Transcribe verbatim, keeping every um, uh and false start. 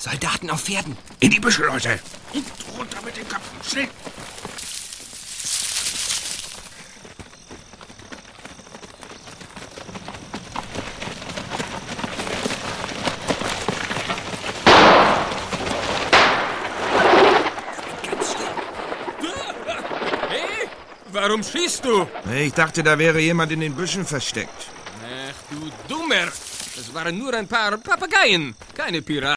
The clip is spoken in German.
Soldaten auf Pferden. In die Büsche, Leute. Und runter mit den Köpfen. Schnell. Warum schießt du? Ich dachte, da wäre jemand in den Büschen versteckt. Ach, du Dummer. Das waren nur ein paar Papageien, keine Piraten.